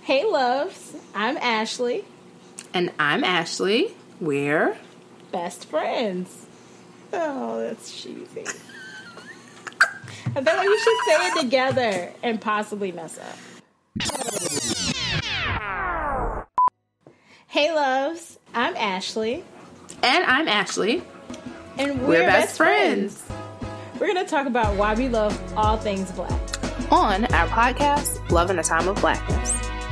Hey, loves. I'm Ashley. And I'm Ashley. We're best friends. Oh, that's cheesy. I feel like we should say it together and possibly mess up. Hey, loves. I'm Ashley. And I'm Ashley. And we're best friends. We're going to talk about why we love all things Black. On our podcast, Love in a Time of Blackness.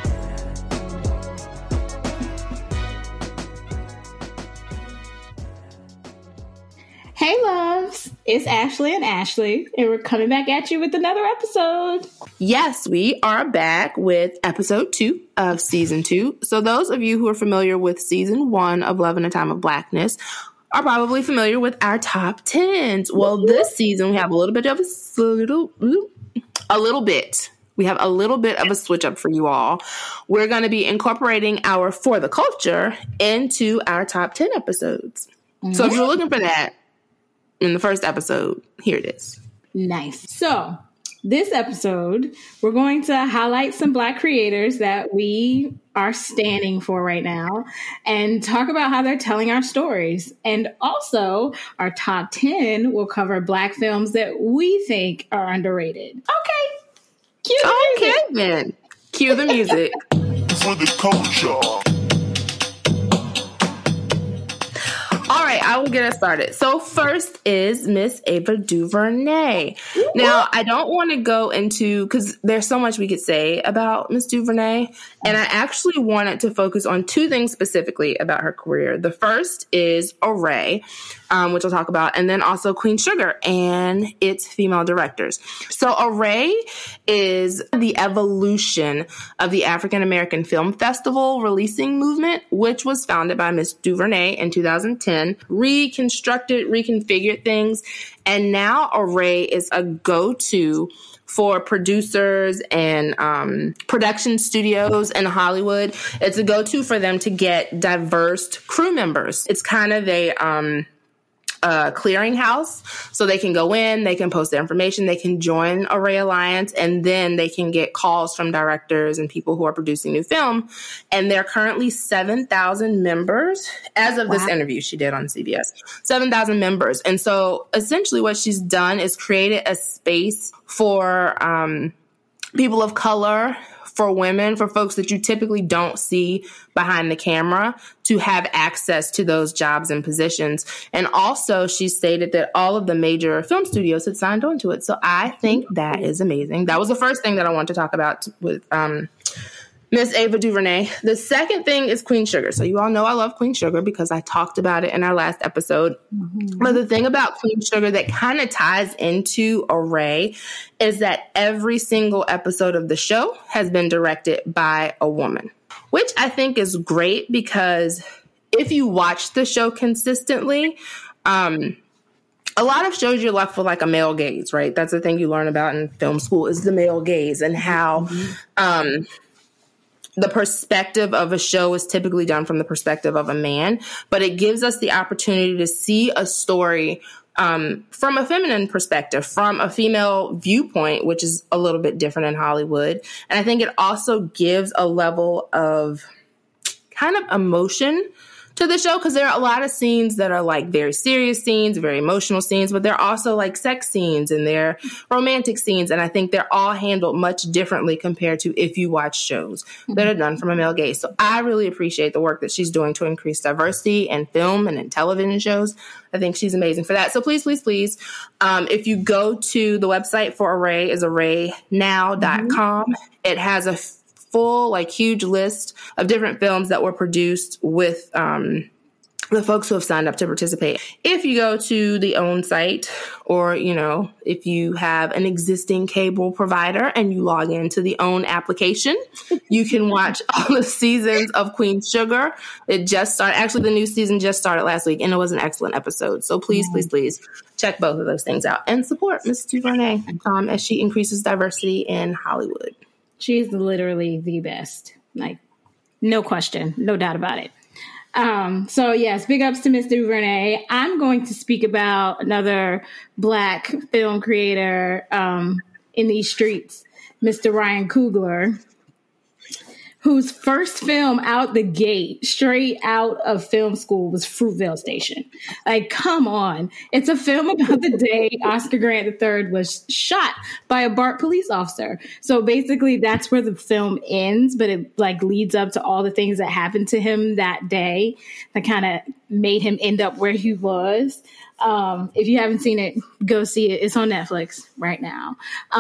Hey, loves. It's Ashley and Ashley, and we're coming back at you with another episode. Yes, we are back with episode 2 of season 2. So those of you who are familiar with season 1 of Love in a Time of Blackness are probably familiar with our top 10s. Well, this season we have a little bit of a switch up for you all. We're going to be incorporating our For the Culture into our top 10 episodes. Mm-hmm. So if you're looking for that in the first episode, here it is. Nice. So this episode, we're going to highlight some Black creators that we are standing for right now and talk about how they're telling our stories. And also, our top 10 will cover Black films that we think are underrated. Okay. Cue the music. Okay, then. Cue the music. For the culture. All right, I will get us started. So first is Miss Ava DuVernay. Now, I don't want to go into, because there's so much we could say about Miss DuVernay, and I actually wanted to focus on two things specifically about her career. The first is Array, which I'll talk about, and then also Queen Sugar and its female directors. So Array is the evolution of the African American Film Festival releasing movement, which was founded by Miss DuVernay in 2010, reconstructed, reconfigured things, and now Array is a go-to for producers and production studios in Hollywood. It's a go-to for them to get diverse crew members. It's kind of a clearinghouse, so they can go in, they can post their information, they can join Array Alliance, and then they can get calls from directors and people who are producing new film. And there are currently 7,000 members as of this interview she did on CBS. 7,000 members. And so essentially what she's done is created a space for people of color, for women, for folks that you typically don't see behind the camera, to have access to those jobs and positions. And also, she stated that all of the major film studios had signed on to it. So I think that is amazing. That was the first thing that I want to talk about with Miss Ava DuVernay. The second thing is Queen Sugar. So you all know I love Queen Sugar because I talked about it in our last episode. Mm-hmm. But the thing about Queen Sugar that kind of ties into Array is that every single episode of the show has been directed by a woman, which I think is great because if you watch the show consistently, a lot of shows you're left with like a male gaze, right? That's the thing you learn about in film school is the male gaze and how the perspective of a show is typically done from the perspective of a man, but it gives us the opportunity to see a story from a feminine perspective, from a female viewpoint, which is a little bit different in Hollywood. And I think it also gives a level of kind of emotion to the show, because there are a lot of scenes that are like very serious scenes, very emotional scenes, but they're also like sex scenes and they're romantic scenes. And I think they're all handled much differently compared to if you watch shows that are done from a male gaze. So I really appreciate the work that she's doing to increase diversity in film and in television shows. I think she's amazing for that. So please, please, please, if you go to the website for Array, is arraynow.com. It has a full, like, huge list of different films that were produced with the folks who have signed up to participate. If you go to the OWN site, or, you know, if you have an existing cable provider and you log into the OWN application, you can watch all the seasons of Queen Sugar. It just started. Actually, the new season just started last week, and it was an excellent episode. So please, please, please check both of those things out and support Miss DuVernay as she increases diversity in Hollywood. She's literally the best. Like, no question, no doubt about it. So yes, big ups to Miss DuVernay. I'm going to speak about another Black film creator in these streets, Mr. Ryan Coogler, whose first film out the gate, straight out of film school, was Fruitvale Station. Like, come on. It's a film about the day Oscar Grant III was shot by a BART police officer. So basically that's where the film ends, but it like leads up to all the things that happened to him that day that kind of made him end up where he was. If you haven't seen it, go see it. It's on Netflix right now.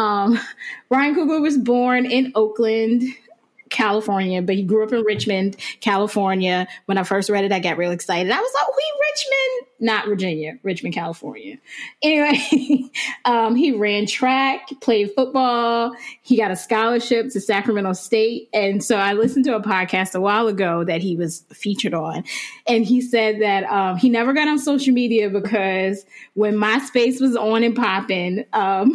Ryan Coogler was born in Oakland, California, but he grew up in Richmond, California. When I first read it, I got real excited. I was like, Richmond, not Virginia, Richmond, California. Anyway, he ran track, played football. He got a scholarship to Sacramento State. And so I listened to a podcast a while ago that he was featured on. And he said that he never got on social media because when MySpace was on and popping,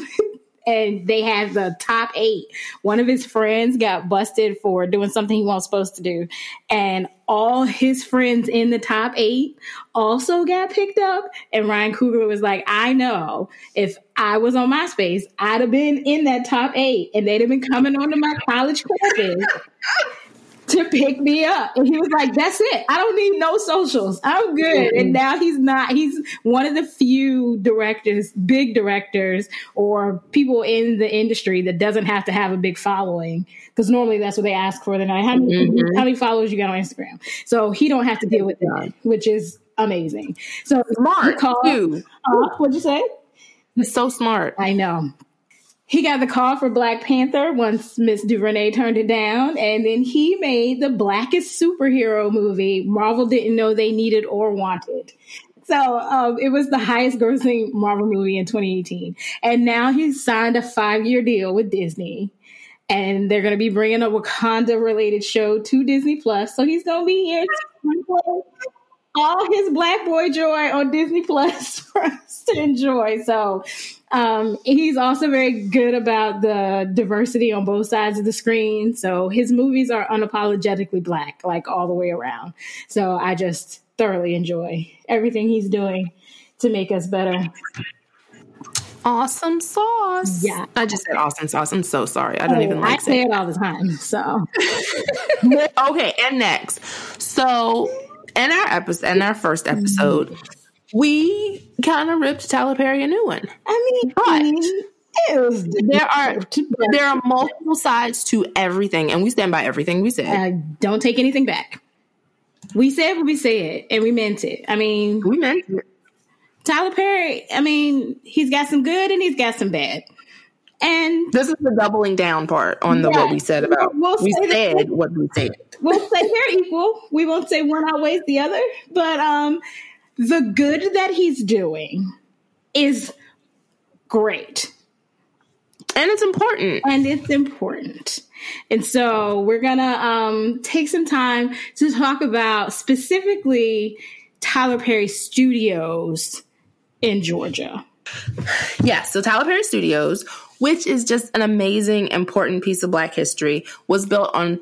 and they had the top 8. One of his friends got busted for doing something he wasn't supposed to do. And all his friends in the top 8 also got picked up. And Ryan Coogler was like, I know if I was on MySpace, I'd have been in that top 8 and they'd have been coming onto my college campus to pick me up. And he was like, that's it. I don't need no socials. I'm good. And now he's one of the few directors, big directors, or people in the industry that doesn't have to have a big following. Because normally that's what they ask for. They're like, how many followers you got on Instagram? So he don't have to deal with that, which is amazing. So smart too. What'd you say? He's so smart. I know. He got the call for Black Panther once Miss DuVernay turned it down, and then he made the blackest superhero movie Marvel didn't know they needed or wanted. So it was the highest grossing Marvel movie in 2018. And now he's signed a 5-year deal with Disney, and they're going to be bringing a Wakanda-related show to Disney Plus. So he's going to be here to play all his Black boy joy on Disney Plus for us to enjoy. So he's also very good about the diversity on both sides of the screen. So his movies are unapologetically Black, like all the way around. So I just thoroughly enjoy everything he's doing to make us better. Awesome sauce. Yeah. I just said awesome sauce. I'm so sorry. I don't even like saying it all the time. So okay, and next. So in our first episode, we kind of ripped Tyler Perry a new one. There are multiple sides to everything, and we stand by everything we said. Don't take anything back. We said what we said, and we meant it. We meant it. Tyler Perry, he's got some good and he's got some bad. And this is the doubling down part on what we said about. We said what we said. We'll say they're equal. We won't say one outweighs the other, but the good that he's doing is great. And it's important. And so we're going to take some time to talk about specifically Tyler Perry Studios in Georgia. Yeah, so Tyler Perry Studios, which is just an amazing, important piece of Black history, was built on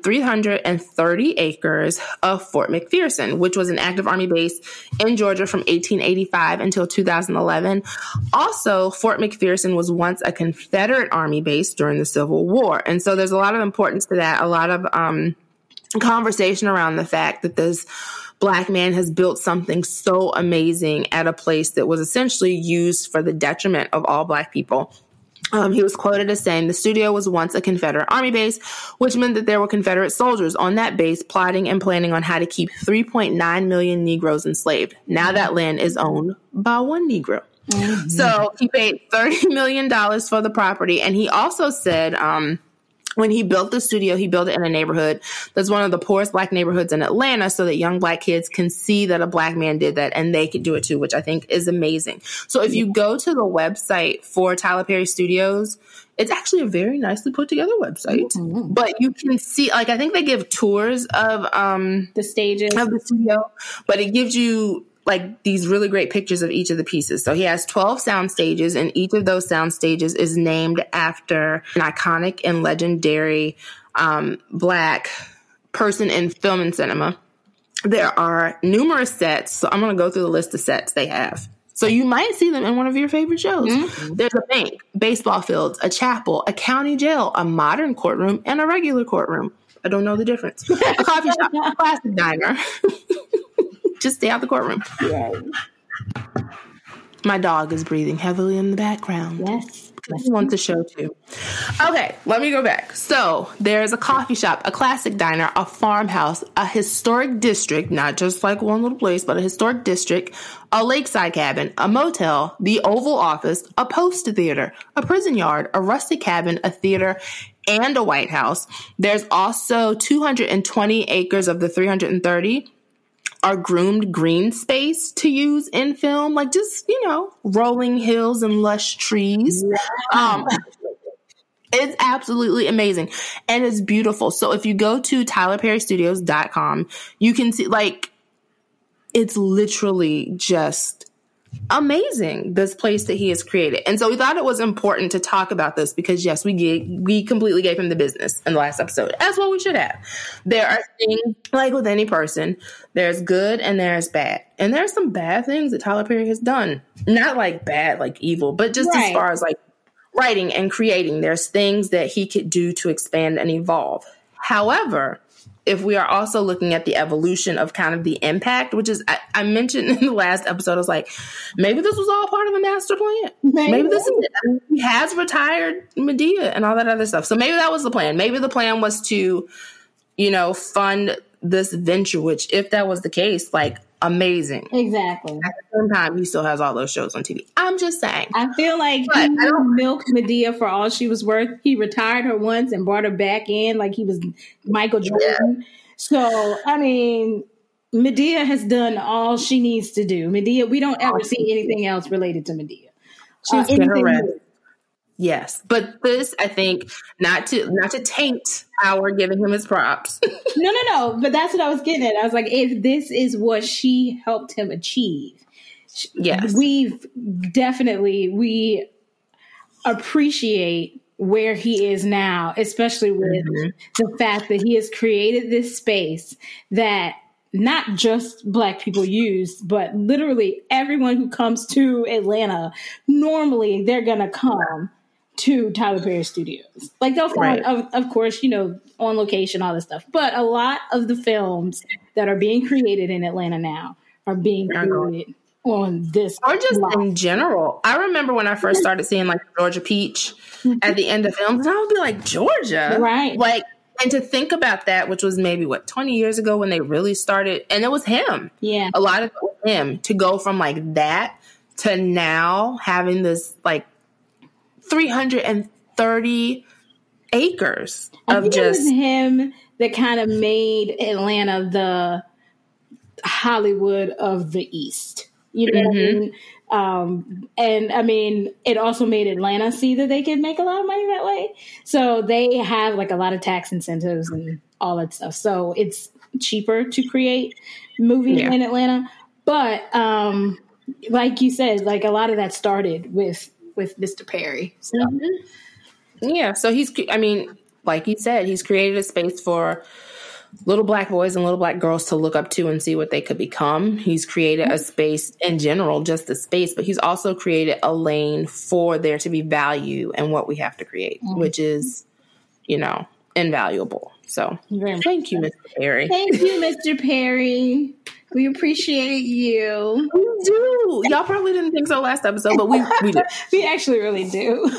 330 acres of Fort McPherson, which was an active Army base in Georgia from 1885 until 2011. Also, Fort McPherson was once a Confederate Army base during the Civil War. And so there's a lot of importance to that, a lot of conversation around the fact that this Black man has built something so amazing at a place that was essentially used for the detriment of all Black people. He was quoted as saying, the studio was once a Confederate Army base, which meant that there were Confederate soldiers on that base plotting and planning on how to keep 3.9 million Negroes enslaved. Now that land is owned by one Negro. Mm-hmm. So he paid $30 million for the property. And he also said, when he built the studio, he built it in a neighborhood that's one of the poorest Black neighborhoods in Atlanta so that young Black kids can see that a Black man did that and they could do it too, which I think is amazing. So if you go to the website for Tyler Perry Studios, it's actually a very nicely put together website. Mm-hmm. But you can see, I think they give tours of the stages of the studio, but it gives you these really great pictures of each of the pieces. So he has 12 sound stages, and each of those sound stages is named after an iconic and legendary Black person in film and cinema. There are numerous sets, so I'm going to go through the list of sets they have. So you might see them in one of your favorite shows. Mm-hmm. There's a bank, baseball fields, a chapel, a county jail, a modern courtroom, and a regular courtroom. I don't know the difference. A coffee shop, a classic diner. Just stay out the courtroom. Right. My dog is breathing heavily in the background. Yes. He wants a show too. Okay, let me go back. So there's a coffee shop, a classic diner, a farmhouse, a historic district, not just like one little place, but a historic district, a lakeside cabin, a motel, the Oval Office, a post theater, a prison yard, a rustic cabin, a theater, and a White House. There's also 220 acres of the 330 are groomed green space to use in film, like just, rolling hills and lush trees. It's absolutely amazing. And it's beautiful. So if you go to TylerPerryStudios.com, you can see, like, it's literally just amazing, this place that he has created. And so we thought it was important to talk about this because, yes, we completely gave him the business in the last episode, as well we should have. There are things, like with any person, there's good and there's bad. And there's some bad things that Tyler Perry has done. Not like bad, like evil, but just as far as like writing and creating, there's things that he could do to expand and evolve. However, if we are also looking at the evolution of kind of the impact, which is, I mentioned in the last episode, I was like, maybe this was all part of a master plan. Maybe this is it. I mean, he has retired Medea and all that other stuff. So maybe that was the plan. Maybe the plan was to, fund this venture, which if that was the case, like, amazing. Exactly. At the same time, he still has all those shows on TV. I'm just saying. I feel like he milked Medea for all she was worth. He retired her once and brought her back in like he was Michael Jordan. Yeah. So, I mean, Medea has done all she needs to do. Medea, we don't ever see anything else related to Medea. She's been arrested. Yes, but this, I think, not to taint our giving him his props. No. But that's what I was getting at. I was like, if this is what she helped him achieve, yes, we appreciate where he is now, especially with the fact that he has created this space that not just Black people use, but literally everyone who comes to Atlanta, normally they're going to come to Tyler Perry Studios. Like they'll find, of course, on location, all this stuff. But a lot of the films that are being created in Atlanta now are being created on this. Or just in general. I remember when I first started seeing like Georgia Peach at the end of films, and I would be like, Georgia? Right. Like, and to think about that, which was maybe 20 years ago when they really started, and it was him. Yeah. A lot of it was him, to go from like that to now having this like 330 acres of it was him that kind of made Atlanta the Hollywood of the East. You know what I mean? And I mean, it also made Atlanta see that they could make a lot of money that way. So they have like a lot of tax incentives and all that stuff. So it's cheaper to create movies in Atlanta. But like you said, like a lot of that started with Mr. Perry. So. Yeah. So like he said, he's created a space for little Black boys and little Black girls to look up to and see what they could become. He's created a space in general, just a space, but he's also created a lane for there to be value in what we have to create, which is, invaluable. So thank you, Mr. Perry. Thank you, Mr. Perry. We appreciate you. We do. Y'all probably didn't think so last episode, but we do. We actually really do.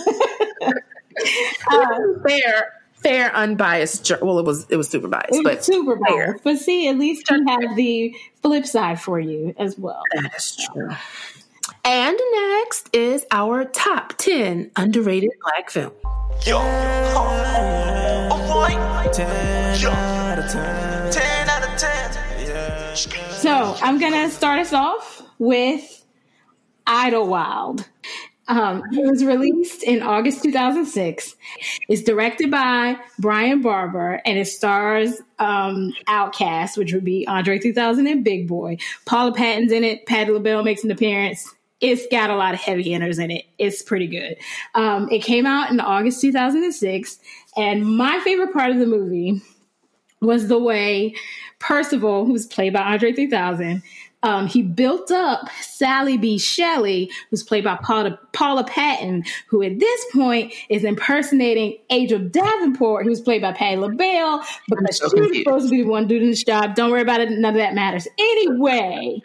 Fair, unbiased. Well, it was super biased, but super fair. biased. But see, at least we have the flip side for you as well. That is true. And next is our top 10 underrated Black film. Yo, alright. 10 out of 10. 10 out of 10. Yeah. So I'm gonna start us off with Idlewild. It was released in August 2006. It's directed by Brian Barber, and it stars Outkast, which would be Andre 3000 and Big Boy. Paula Patton's in it. Patti LaBelle makes an appearance. It's got a lot of heavy hitters in it. It's pretty good. It came out in August 2006, and my favorite part of the movie was the way Percival, who was played by Andre 3000, He built up Sally B. Shelley, who's played by Paula Patton, who at this point is impersonating Angel Davenport, who's played by Patti LaBelle, because she was supposed to be the one doing this job. Don't worry about it. None of that matters. Anyway,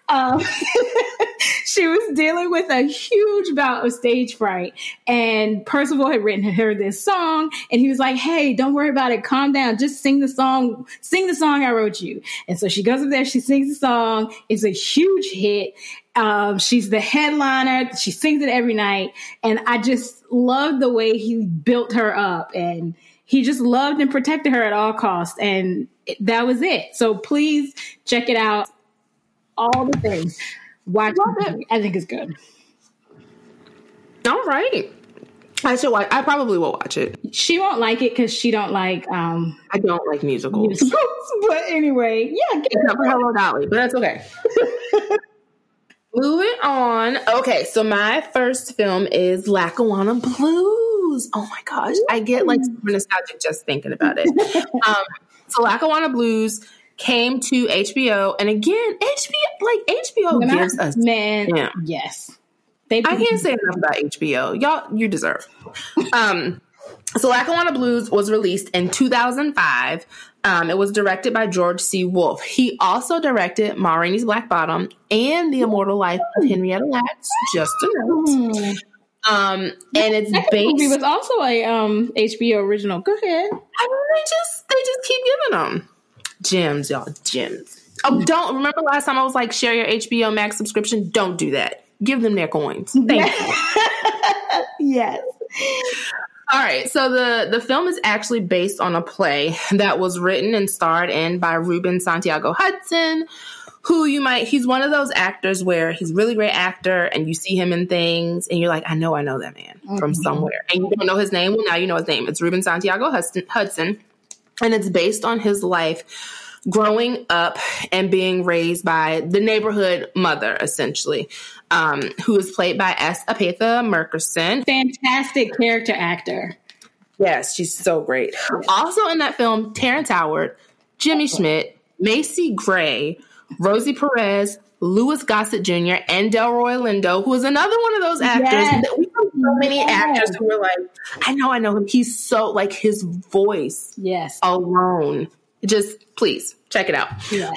she was dealing with a huge bout of stage fright, and Percival had written her this song, and he was like, hey, don't worry about it. Calm down. Just sing the song I wrote you. And so she goes up there, she sings the song. It's a huge hit. She's the headliner. She sings it every night. And I just loved the way he built her up, and he just loved and protected her at all costs. And that was it. So please check it out. All the things. Watch it. I think it's good. All right. I should watch. I probably will watch it. She won't like it because she don't like. I don't like musicals. But anyway, yeah. Except for Hello Dolly, but that's okay. Moving on. Okay, so my first film is Lackawanna Blues. Oh my gosh, I get like super nostalgic just thinking about it. So Lackawanna Blues came to HBO, and again, HBO gives us yes. I can't say enough about HBO. Y'all, you deserve. So Lackawanna Blues was released in 2005. It was directed by George C. Wolfe. He also directed Ma Rainey's Black Bottom and The Immortal Life of Henrietta Lacks, just a note. And it's based. It was also a HBO original. Go ahead. I mean, they just keep giving them gems, y'all, gems. Oh, don't remember last time I was like, share your HBO Max subscription. Don't do that. Give them their coins. Thank you. Yes. All right. So the film is actually based on a play that was written and starred in by Ruben Santiago Hudson, who he's one of those actors where he's a really great actor and you see him in things and you're like, I know that man from somewhere. And you don't know his name. Well, now you know his name. It's Ruben Santiago Hudson. And it's based on his life growing up and being raised by the neighborhood mother, essentially, who is played by S. Apatha Murkison. Fantastic character actor. Yes, she's so great. Also in that film, Terrence Howard, Jimmy Schmidt, Macy Gray, Rosie Perez, Louis Gossett Jr., and Delroy Lindo, who is another one of those actors. Yes. We have so many actors who are like, I know him. He's so, like, his voice alone. Just please check it out. Yes.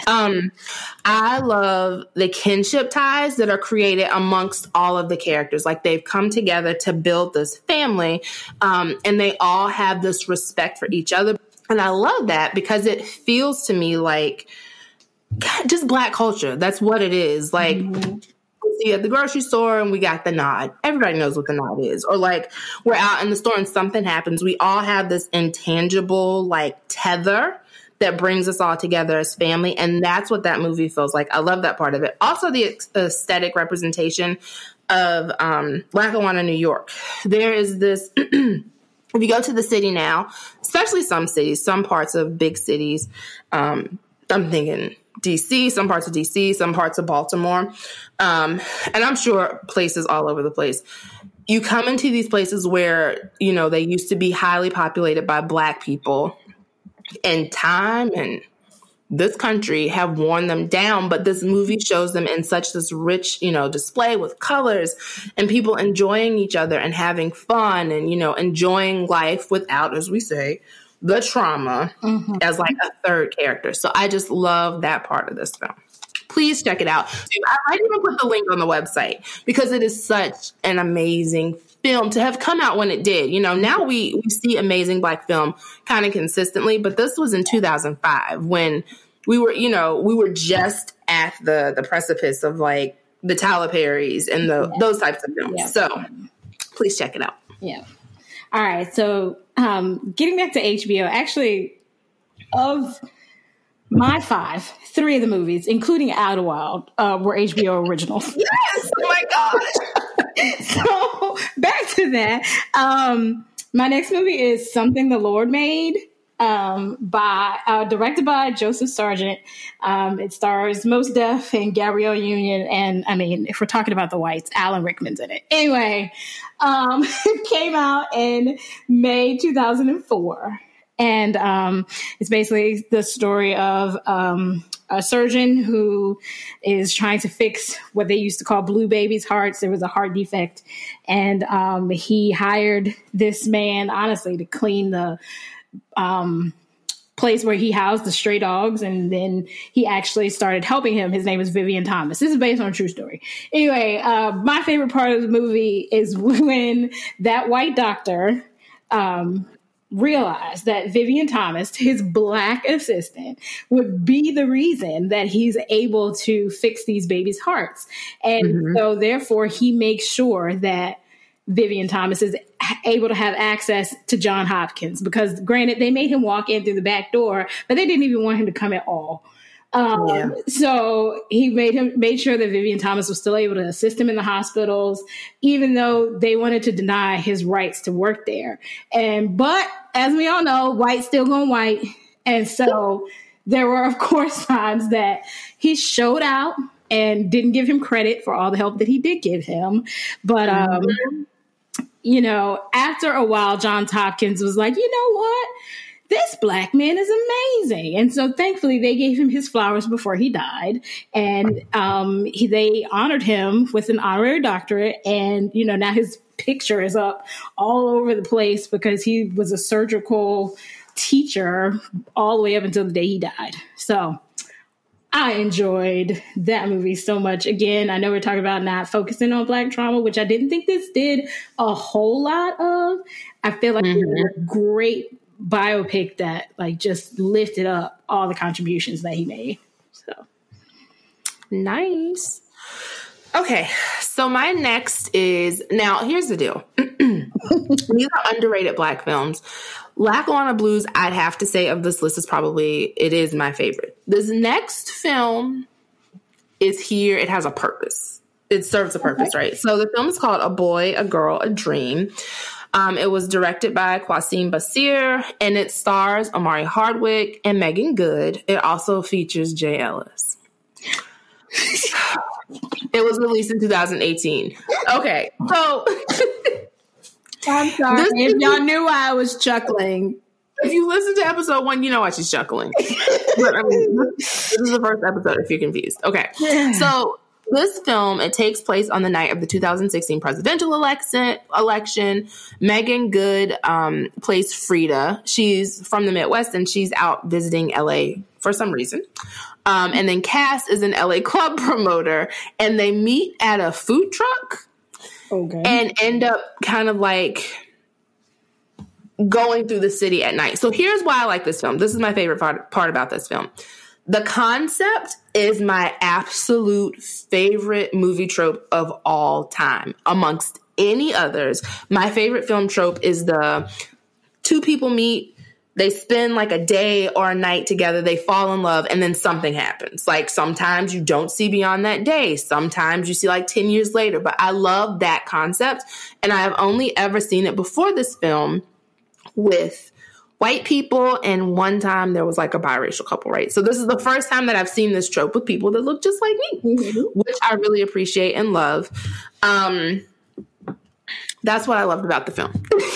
I love the kinship ties that are created amongst all of the characters. Like, they've come together to build this family, and they all have this respect for each other. And I love that because it feels to me like just Black culture. That's what it is. Like, we see at the grocery store and we got the nod. Everybody knows what the nod is. Or like, we're out in the store and something happens. We all have this intangible, like, tether that brings us all together as family. And that's what that movie feels like. I love that part of it. Also, the aesthetic representation of Lackawanna, New York. There is this, if you go to the city now, especially some cities, some parts of big cities, I'm thinking DC, some parts of DC, some parts of Baltimore, and I'm sure places all over the place. You come into these places where, you know, they used to be highly populated by Black people, and time and this country have worn them down. But this movie shows them in such this rich, you know, display with colors and people enjoying each other and having fun and, you know, enjoying life without, as we say, the trauma as like a third character. So I just love that part of this film. Please check it out. I might even put the link on the website because it is such an amazing film to have come out when it did. You know, now we see amazing Black film kind of consistently, but this was in 2005 when we were just at the precipice of like the Tyler Perrys and those types of films. Yeah. So please check it out. Yeah. All right. So getting back to HBO, actually, of my 3 of the movies, including Idlewild, were HBO originals. Yes! Oh my gosh! So back to that. My next movie is Something the Lord Made, directed by Joseph Sargent. It stars Mos Def and Gabrielle Union, and I mean, if we're talking about the whites, Alan Rickman's in it. Anyway, it came out in May 2004. And it's basically the story of a surgeon who is trying to fix what they used to call blue babies' hearts. There was a heart defect, and he hired this man, honestly, to clean the place where he housed the stray dogs, and then he actually started helping him. His name is Vivian Thomas. This is based on a true story. Anyway, my favorite part of the movie is when that white doctor realized that Vivian Thomas, his black assistant, would be the reason that he's able to fix these babies' hearts. And so therefore he makes sure that Vivian Thomas is able to have access to John Hopkins, because granted, they made him walk in through the back door, but they didn't even want him to come at all. So he made sure that Vivian Thomas was still able to assist him in the hospitals, even though they wanted to deny his rights to work there. But as we all know, white still going white. And so there were, of course, times that he showed out and didn't give him credit for all the help that he did give him. But, you know, after a while, Johns Hopkins was like, you know what? This black man is amazing. And so thankfully they gave him his flowers before he died. And they honored him with an honorary doctorate. And, you know, now his picture is up all over the place because he was a surgical teacher all the way up until the day he died. So I enjoyed that movie so much. Again, I know we're talking about not focusing on black trauma, which I didn't think this did a whole lot of. I feel like it was a great biopic that like just lifted up all the contributions that he made. So nice. Okay, so my next is, now here's the deal. These are underrated black films. Lackawanna Blues, I'd have to say, of this list it is my favorite. This next film is here. It has a purpose. It serves a purpose, right? So the film is called A Boy, a Girl, a Dream. It was directed by Qasim Basir, and it stars Omari Hardwick and Megan Good. It also features Jay Ellis. It was released in 2018. Okay, so I'm sorry if y'all knew why I was chuckling. If you listen to episode 1, you know why she's chuckling. But I mean, this is the first episode if you're confused. Okay, so this film, it takes place on the night of the 2016 presidential election. Megan Good plays Frida. She's from the Midwest, and she's out visiting LA for some reason. And then Cass is an LA club promoter, and they meet at a food truck and end up kind of like going through the city at night. So here's why I like this film. This is my favorite part about this film. The concept is my absolute favorite movie trope of all time, amongst any others. My favorite film trope is the two people meet, they spend like a day or a night together, they fall in love, and then something happens. Like sometimes you don't see beyond that day. Sometimes you see like 10 years later. But I love that concept. And I have only ever seen it before this film with white people, and one time there was like a biracial couple, right? So this is the first time that I've seen this trope with people that look just like me, which I really appreciate and love. That's what I loved about the film.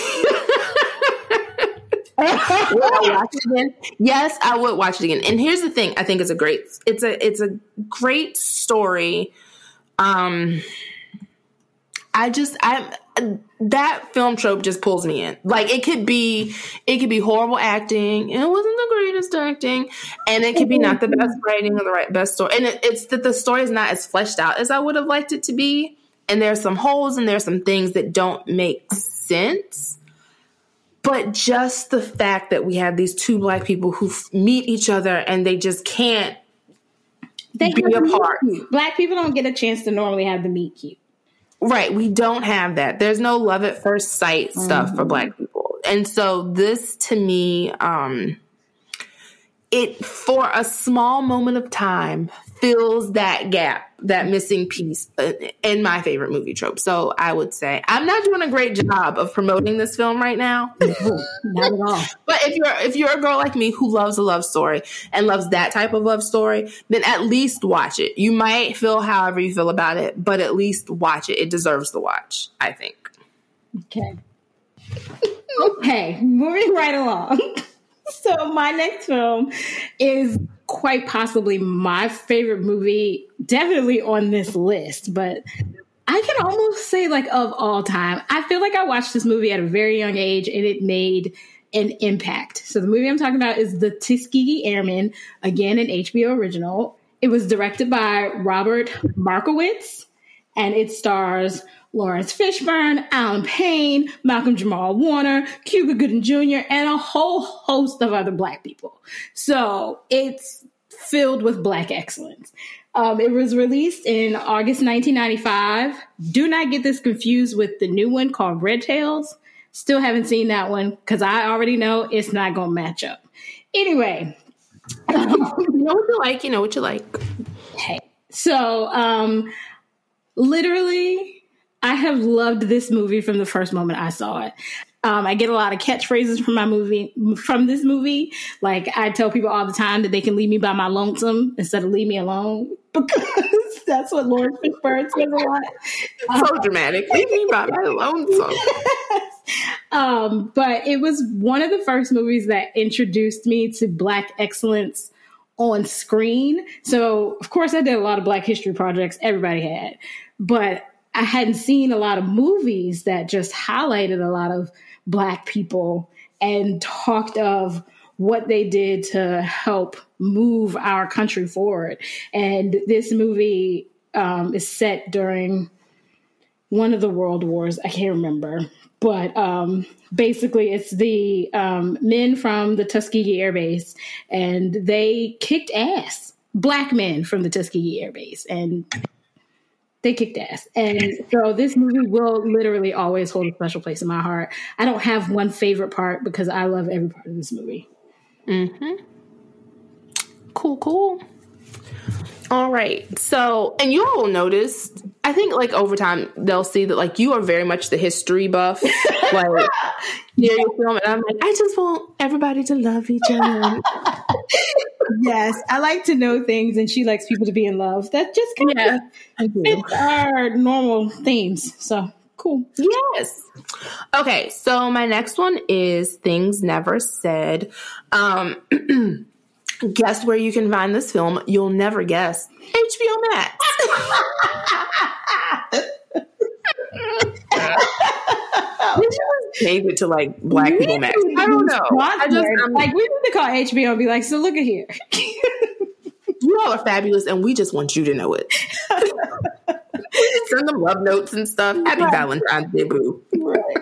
Would I watch it again? Yes, I would watch it again. And here's the thing: I think it's a great story. That film trope just pulls me in. Like it could be horrible acting, and it wasn't the greatest acting, and it could be not the best writing or the best story, and it's that the story is not as fleshed out as I would have liked it to be, and there's some holes and there's some things that don't make sense. But just the fact that we have these two black people who meet each other and they just can't be apart. Black people don't get a chance to normally have the meet cute. Right. We don't have that. There's no love at first sight stuff for black people. And so this to me, it for a small moment of time fills that gap, that missing piece in my favorite movie trope. So I would say I'm not doing a great job of promoting this film right now. Not at all. But if you're a girl like me who loves a love story and loves that type of love story, then at least watch it. You might feel however you feel about it, but at least watch it. It deserves the watch, I think. Okay, moving right along. So my next film is quite possibly my favorite movie, definitely on this list, but I can almost say like of all time. I feel like I watched this movie at a very young age and it made an impact. So the movie I'm talking about is The Tuskegee Airmen, again, an HBO original. It was directed by Robert Markowitz, and it stars Lawrence Fishburne, Alan Payne, Malcolm Jamal Warner, Cuba Gooding Jr., and a whole host of other Black people. So it's filled with Black excellence. It was released in August 1995. Do not get this confused with the new one called Red Tails. Still haven't seen that one because I already know it's not going to match up. Anyway. You know what you like. You know what you like. Hey. So, literally, I have loved this movie from the first moment I saw it. I get a lot of catchphrases from this movie. Like, I tell people all the time that they can leave me by my lonesome instead of leave me alone, because that's what Lawrence Fishburne says a lot. So dramatic. Leave me by my lonesome. But it was one of the first movies that introduced me to Black excellence on screen. So, of course, I did a lot of Black history projects. Everybody had. But I hadn't seen a lot of movies that just highlighted a lot of Black people and talked of what they did to help move our country forward. And this movie is set during one of the world wars. I can't remember. But basically, it's the men from the Tuskegee Air Base, and they kicked ass. Black men from the Tuskegee Air Base, and they kicked ass. And so this movie will literally always hold a special place in my heart. I don't have one favorite part because I love every part of this movie. Mm-hmm. Cool. All right. So, and you all will notice, I think like over time, they'll see that like you are very much the history buff. Like, you film, and I'm like, I just want everybody to love each other. Yes, I like to know things, and she likes people to be in love. That just kind of fits our normal themes. So, cool. Yes. Okay, so my next one is Things Never Said. Guess where you can find this film? You'll never guess. HBO Max. We just gave it to like Black people Max. I don't know. Like we need to call HBO and be like, so look at here. You all are fabulous, and we just want you to know it. Send them love notes and stuff. Happy Valentine's Day, boo. Right.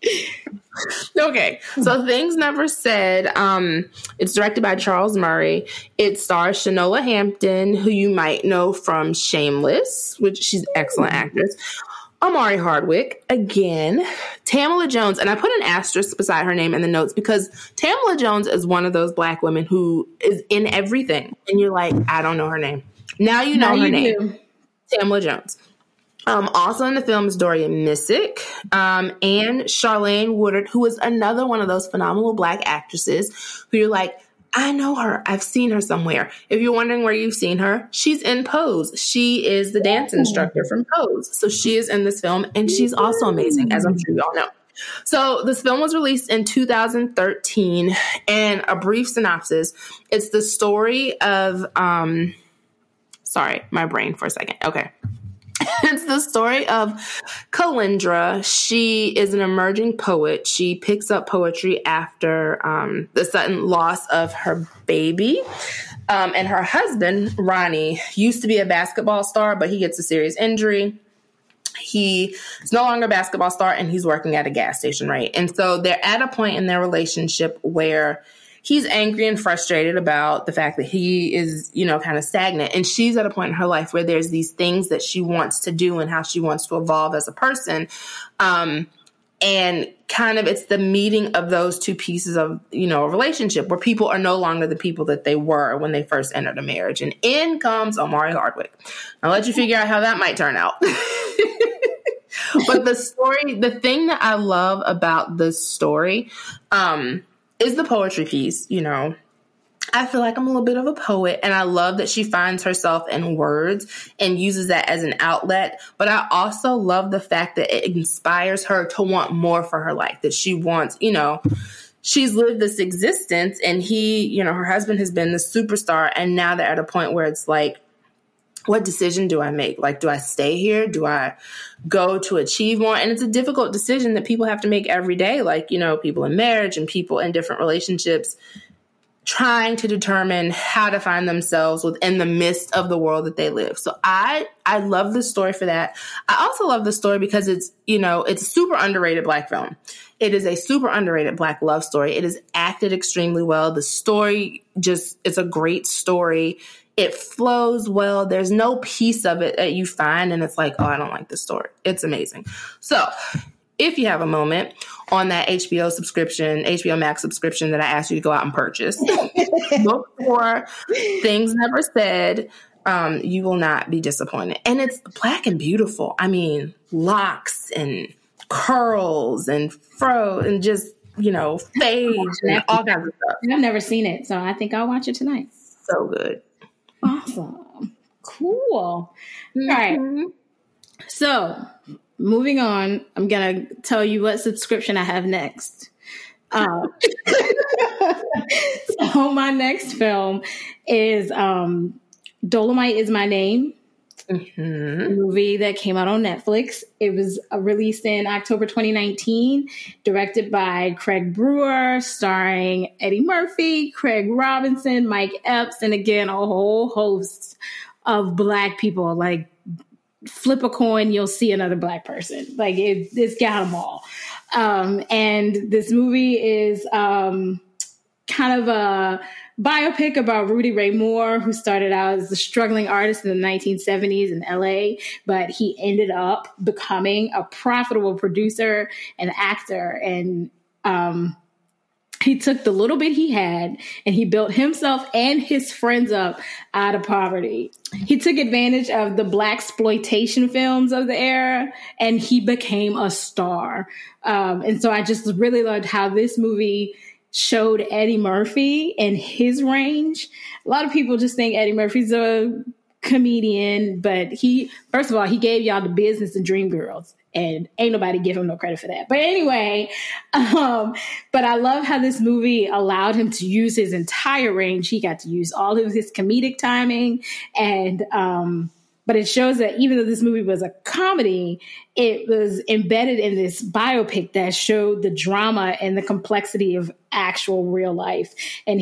Okay, so Things Never Said. It's directed by Charles Murray. It stars Shanola Hampton, who you might know from Shameless, which she's an excellent actress. Omari Hardwick, again. Tamala Jones, and I put an asterisk beside her name in the notes because Tamala Jones is one of those Black women who is in everything. And you're like, I don't know her name. Now you know her name. Tamala Jones. Also in the film is Dorian Missick, and Charlene Woodard, who is another one of those phenomenal Black actresses who you're like, I know her. I've seen her somewhere. If you're wondering where you've seen her, she's in Pose. She is the dance instructor from Pose. So she is in this film, and she's also amazing, as I'm sure you all know. So this film was released in 2013, and a brief synopsis. It's the story of, sorry, my brain for a second. Okay. It's the story of Kalindra. She is an emerging poet. She picks up poetry after the sudden loss of her baby. And her husband, Ronnie, used to be a basketball star, but he gets a serious injury. He is no longer a basketball star, and he's working at a gas station, right? And so they're at a point in their relationship where he's angry and frustrated about the fact that he is, you know, kind of stagnant. And she's at a point in her life where there's these things that she wants to do and how she wants to evolve as a person. And kind of it's the meeting of those two pieces of, you know, a relationship where people are no longer the people that they were when they first entered a marriage. And in comes Omari Hardwick. I'll let you figure out how that might turn out. But the story, the thing that I love about this story, is the poetry piece. You know, I feel like I'm a little bit of a poet, and I love that she finds herself in words and uses that as an outlet. But I also love the fact that it inspires her to want more for her life, that she wants, you know, she's lived this existence, and he, her husband has been the superstar, and now they're at a point where it's like, what decision do I make? Like, do I stay here? Do I go to achieve more? And it's a difficult decision that people have to make every day. Like, people in marriage and people in different relationships trying to determine how to find themselves within the midst of the world that they live. So I love the story for that. I also love the story because it's a super underrated Black film. It is a super underrated Black love story. It is acted extremely well. The story it's a great story. It flows well. There's no piece of it that you find and it's like, oh, I don't like this story. It's amazing. So if you have a moment on that HBO Max subscription that I asked you to go out and purchase, look for Things Never Said. You will not be disappointed. And it's Black and beautiful. I mean, locks and curls and fro and just, fades and all kinds of stuff. I've never seen it, so I think I'll watch it tonight. So good. Awesome. Cool. Mm-hmm. All right. So moving on, I'm going to tell you what subscription I have next. So my next film is Dolomite Is My Name. Mm-hmm. A movie that came out on Netflix. It was released in October 2019, directed by Craig Brewer, starring Eddie Murphy, Craig Robinson, Mike Epps, and again, a whole host of Black people. Like, flip a coin, you'll see another Black person. Like, it's got them all. And this movie is kind of a biopic about Rudy Ray Moore, who started out as a struggling artist in the 1970s in LA, but he ended up becoming a profitable producer and actor. And he took the little bit he had and he built himself and his friends up out of poverty. He took advantage of the Blaxploitation films of the era and he became a star. And so I just really loved how this movie showed Eddie Murphy and his range. A lot of people just think Eddie Murphy's a comedian, but first of all, he gave y'all The Business and Dreamgirls, and ain't nobody give him no credit for that. But anyway, but I love how this movie allowed him to use his entire range. He got to use all of his comedic timing, and but it shows that even though this movie was a comedy, it was embedded in this biopic that showed the drama and the complexity of actual real life. And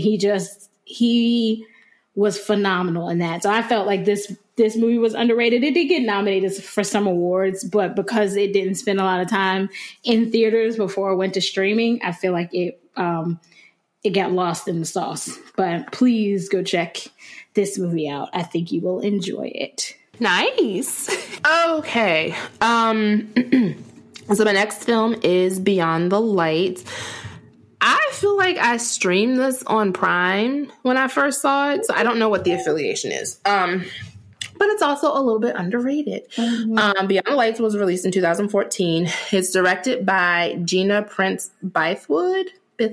he was phenomenal in that. So I felt like this movie was underrated. It did get nominated for some awards, but because it didn't spend a lot of time in theaters before it went to streaming, I feel like it got lost in the sauce. But please go check this movie out. I think you will enjoy it. Nice. Okay. So my next film is Beyond the Light. I feel like I streamed this on Prime when I first saw it, so I don't know what the affiliation is. But it's also a little bit underrated. Mm-hmm. Beyond the Lights was released in 2014. It's directed by Gina Prince Bythewood.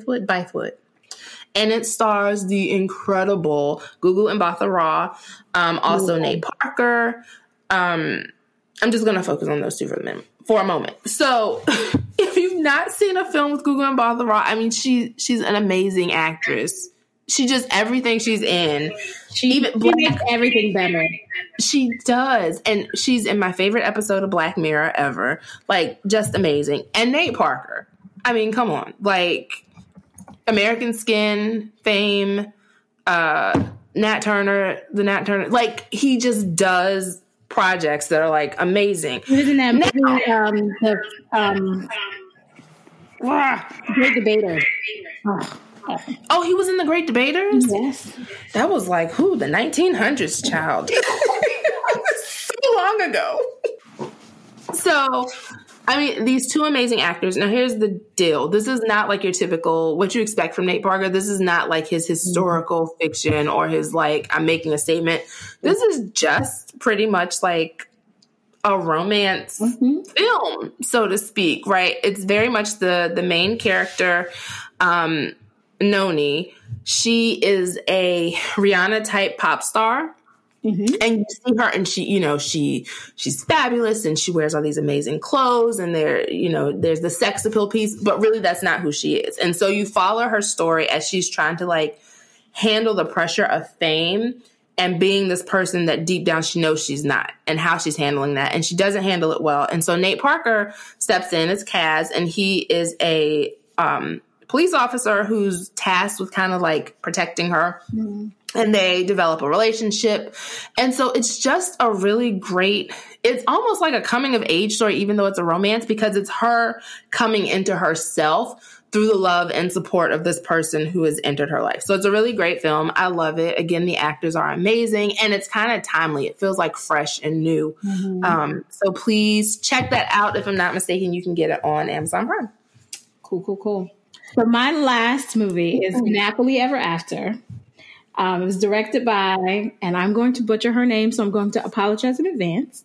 And it stars the incredible Gugu Mbatha Raw, also Nate Parker. I'm just going to focus on those two for a moment. So if you've not seen a film with Gugu Mbatha Raw, I mean, she's an amazing actress. She just, everything she's in. She makes everything better. She does. And she's in my favorite episode of Black Mirror ever. Like, just amazing. And Nate Parker. I mean, come on. Like, American Skin, Fame, Nat Turner. Like, he just does projects that are, like, amazing. He was in that movie, Great Debater. Oh, he was in The Great Debaters? Yes. That was like, the 1900s, child. So long ago. So, I mean, these two amazing actors. Now, here's the deal. This is not like your typical, what you expect from Nate Parker. This is not like his historical fiction or his, like, I'm making a statement. This is just pretty much like a romance film, so to speak, right? It's very much the main character, Noni. She is a Rihanna-type pop star. Mm-hmm. And you see her, and she, you know, she's fabulous, and she wears all these amazing clothes, and there's the sex appeal piece, but really that's not who she is. And so you follow her story as she's trying to like handle the pressure of fame and being this person that deep down she knows she's not, and how she's handling that. And she doesn't handle it well. And so Nate Parker steps in as Kaz, and he is a police officer who's tasked with kind of like protecting her. Mm-hmm. And they develop a relationship. And so it's just a really great, it's almost like a coming of age story, even though it's a romance, because it's her coming into herself through the love and support of this person who has entered her life. So it's a really great film. I love it. Again, the actors are amazing, and it's kind of timely. It feels like fresh and new. Mm-hmm. So please check that out. If I'm not mistaken, you can get it on Amazon Prime. Cool. So my last movie is Napoli Ever After. It was directed by, and I'm going to butcher her name, so I'm going to apologize in advance,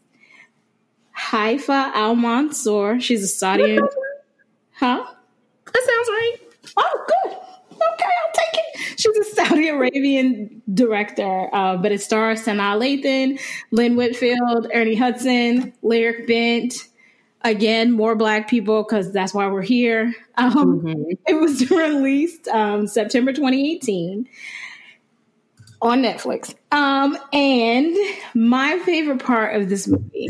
Haifa Al-Mansour. She's a Saudi. Huh? That sounds right. Oh, good. Okay, I'll take it. She's a Saudi Arabian director, but it stars Sanaa Lathan, Lynn Whitfield, Ernie Hudson, Lyric Bent. Again, more Black people, because that's why we're here. It was released September 2018. On Netflix. And my favorite part of this movie,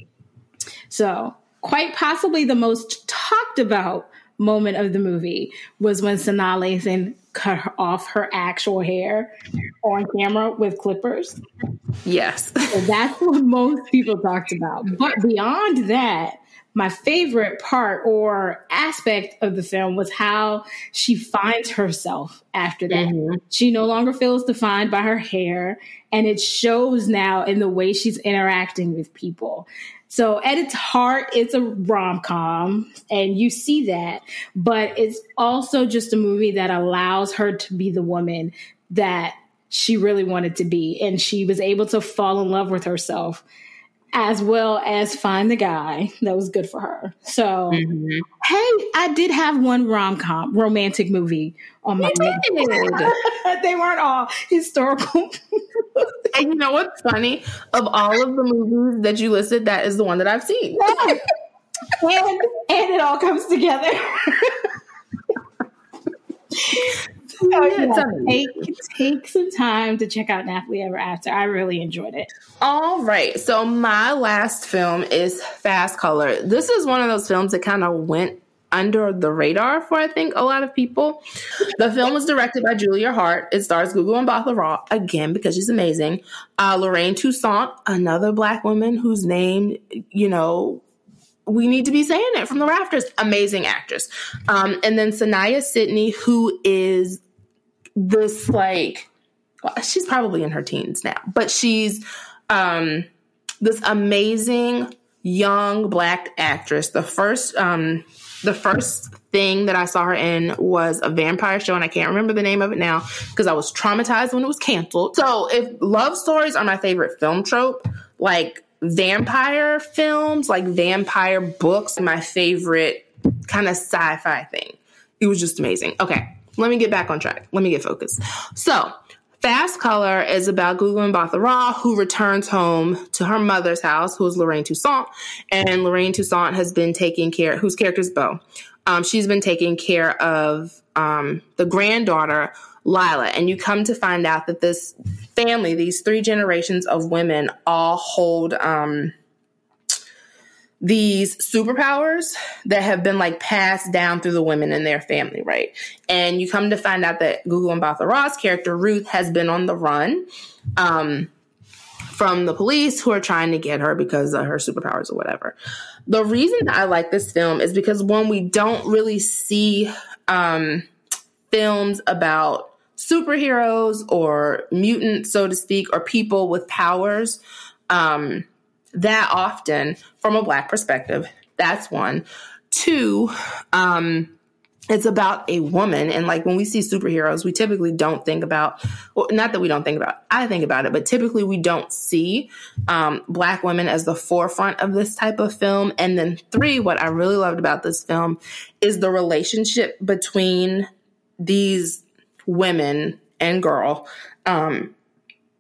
so quite possibly the most talked about moment of the movie, was when Sanaa Lathan cut off her actual hair on camera with clippers. Yes. So that's what most people talked about. But beyond that, my favorite part or aspect of the film was how she finds herself after that. Mm-hmm. She no longer feels defined by her hair, and it shows now in the way she's interacting with people. So at its heart, it's a rom-com, and you see that, but it's also just a movie that allows her to be the woman that she really wanted to be, and she was able to fall in love with herself, as well as find the guy that was good for her. So, Hey, I did have one romantic movie on my list. They weren't all historical. And you know what's funny? Of all of the movies that you listed, that is the one that I've seen. Yeah. And it all comes together. Take some time to check out Napoli Ever After. I really enjoyed it. All right. So my last film is Fast Color. This is one of those films that kind of went under the radar for, I think, a lot of people. The film was directed by Julia Hart. It stars Gugu Mbatha Raw, again, because she's amazing. Lorraine Toussaint, another Black woman whose name, you know, we need to be saying it from the rafters. Amazing actress. And then Sanaya Sidney, who is this, like, well, she's probably in her teens now, but she's this amazing young Black actress. The first thing that I saw her in was a vampire show, and I can't remember the name of it now because I was traumatized when it was canceled. So if love stories are my favorite film trope, like vampire films, like vampire books, my favorite kind of sci-fi thing. It was just amazing. Okay, let me get back on track. Let me get focused. So Fast Color is about Gugu Mbatha Raw, who returns home to her mother's house, who is Lorraine Toussaint. And Lorraine Toussaint has been taking care, whose character is Beau. She's been taking care of the granddaughter, Lila. And you come to find out that this family, these 3 generations of women, all hold these superpowers that have been like passed down through the women in their family, right? And you come to find out that Gugu Mbatha Raw's character, Ruth, has been on the run from the police who are trying to get her because of her superpowers or whatever. The reason that I like this film is because, one, we don't really see films about superheroes or mutants, so to speak, or people with powers that often from a Black perspective. That's one. 2, it's about a woman. And like when we see superheroes, we typically don't think about, well, not that we don't think about, I think about it, but typically we don't see Black women as the forefront of this type of film. And then 3, what I really loved about this film is the relationship between these women and girl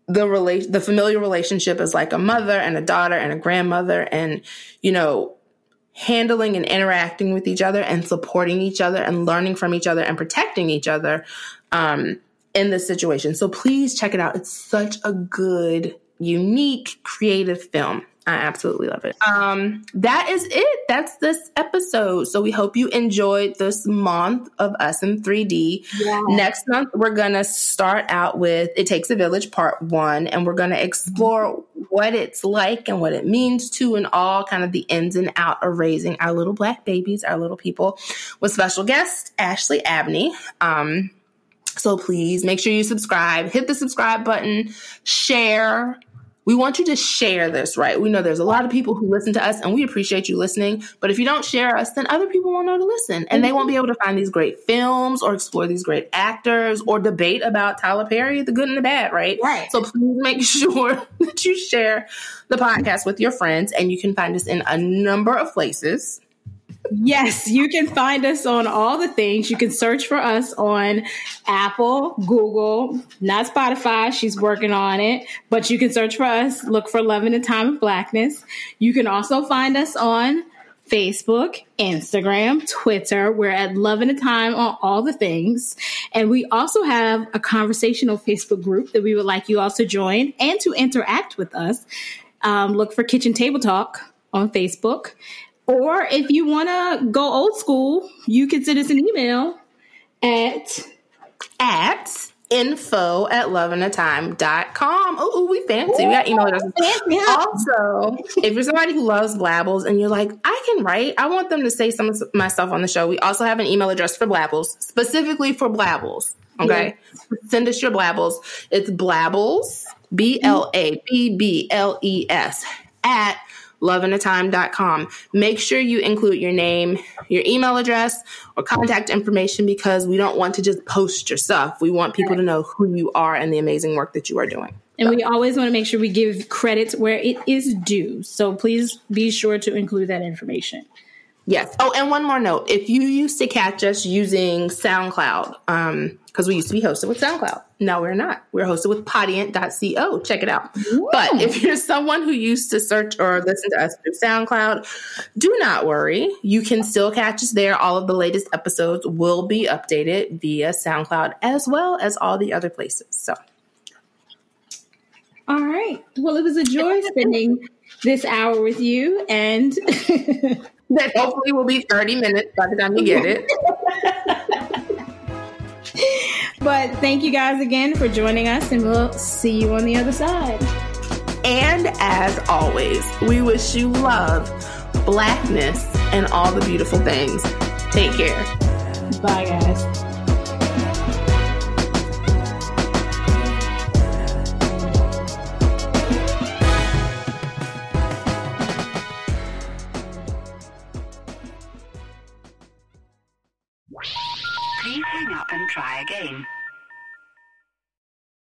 the familial relationship is like a mother and a daughter and a grandmother, and, you know, handling and interacting with each other and supporting each other and learning from each other and protecting each other in this situation. So please check it out. It's such a good, unique, creative film. I absolutely love it. That is it. That's this episode. So we hope you enjoyed this month of Us in 3D. Yeah. Next month, we're going to start out with It Takes a Village Part 1, and we're going to explore what it's like and what it means to, and all kind of the ins and out of raising our little Black babies, our little people, with special guest Ashley Abney. So please make sure you subscribe, hit the subscribe button, share. We want you to share this, right? We know there's a lot of people who listen to us, and we appreciate you listening. But if you don't share us, then other people won't know to listen, and they won't be able to find these great films or explore these great actors or debate about Tyler Perry, the good and the bad, right? Right. So please make sure that you share the podcast with your friends, and you can find us in a number of places. Yes, you can find us on all the things. You can search for us on Apple, Google, not Spotify. She's working on it. But you can search for us. Look for Love in a Time of Blackness. You can also find us on Facebook, Instagram, Twitter. We're at Love in a Time on all the things. And we also have a conversational Facebook group that we would like you all to join and to interact with us. Look for Kitchen Table Talk on Facebook. Or if you want to go old school, you can send us an email at info@loveinaTime.com. Oh, we fancy. We got email addresses. Also, if you're somebody who loves Blabbles and you're like, I can write, I want them to say some of my stuff on the show, we also have an email address for Blabbles, specifically for Blabbles. Okay? Yeah. Send us your Blabbles. It's Blabbles, BLABBLES, at loveinaTime.com. Make sure you include your name, your email address, or contact information, because we don't want to just post your stuff. We want people to know who you are and the amazing work that you are doing. And we always want to make sure we give credit where it is due. So please be sure to include that information. Yes. Oh, and one more note. If you used to catch us using SoundCloud, because we used to be hosted with SoundCloud. No, we're not. We're hosted with Podiant.co. Check it out. Ooh. But if you're someone who used to search or listen to us through SoundCloud, do not worry. You can still catch us there. All of the latest episodes will be updated via SoundCloud, as well as all the other places. So, all right. Well, it was a joy spending this hour with you, and that hopefully will be 30 minutes by the time you get it. But thank you guys again for joining us, and we'll see you on the other side. And as always, we wish you love, Blackness, and all the beautiful things. Take care. Bye, guys.